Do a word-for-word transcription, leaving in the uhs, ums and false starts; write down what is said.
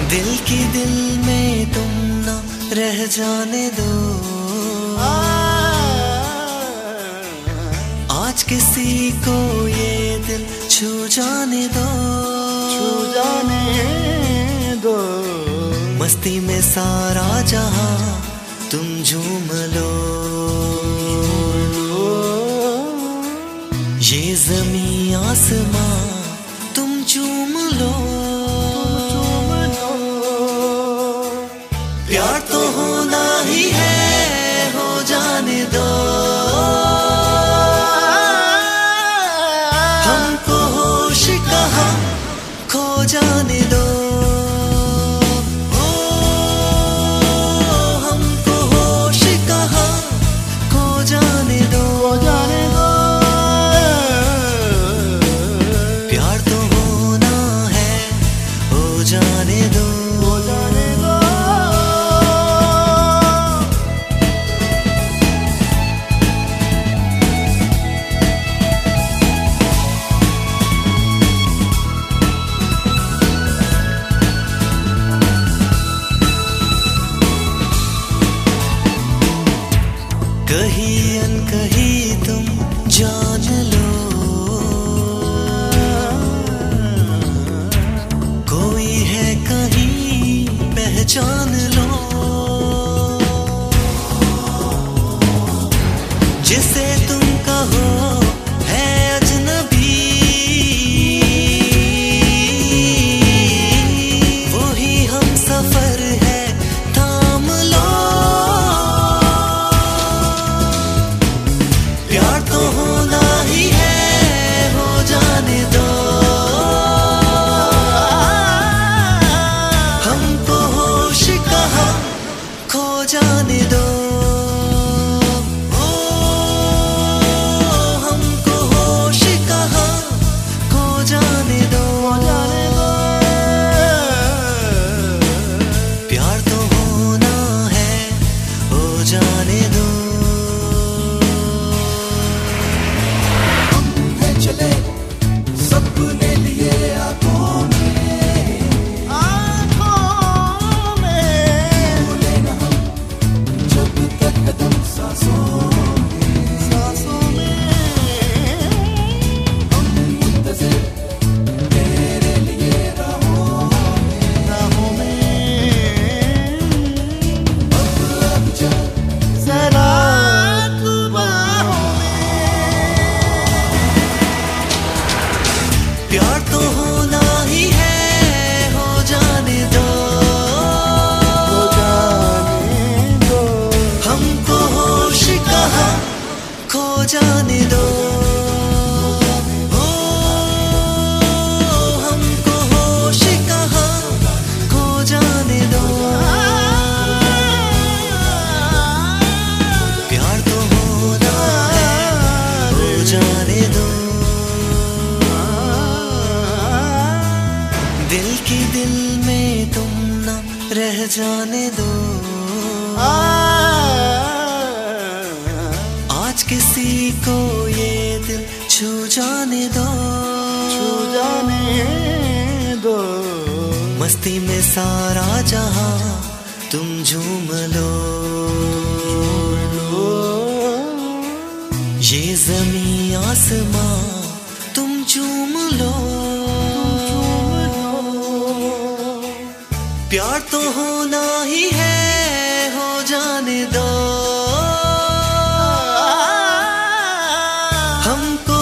दिल की दिल में तुम ना रह जाने दो। आज किसी को ये दिल छू जाने दो, छू जाने दो। मस्ती में सारा जहां तुम झूम लो। ये ज़मीं आसमां तुम चूम लो। प्यार तो होना ही है, हो जाने दो। हमको होश कहाँ खो जाने दो। ओ, हमको होश कहाँ खो जाने दो, जाने दो। प्यार तो होना है, हो जाने दो। कहीं अनकहीं तुम जान लो, कोई है कहीं पहचान लो। जिसे तुम कहो है अजनबी, वही हम सफर है, थाम लो। प्यार तो होना ही है, हो जाने दो। हमको होश कहाँ खो जाने दो। ओ, हमको होश कहाँ खो जाने दो। प्यार तो होना है, हो जाने दो। चले सपने लिए आंखों में, आंखों में भूले न हम जब तक कदम सांसों में, सांसों में। हम मुंतज़िर तेरे लिए राहों में, राहों में। अब लग जा ज़रा तू बाहों में। प्यार तो होना ही है, हो जाने दो। हो जाने दो। हमको होश कहाँ खो जाने दो। ओ, हमको होश कहाँ खो जाने दो। प्यार तो होना है, हो जाने दो। दिल की दिल में तुम ना रह जाने दो। आज किसी को ये दिल छू जाने दो, छू जाने दो। मस्ती में सारा जहां तुम झूम लो। ये ज़मीं आसमां तुम चूम लो। प्यार तो होना ही है, हो जाने दो। हमको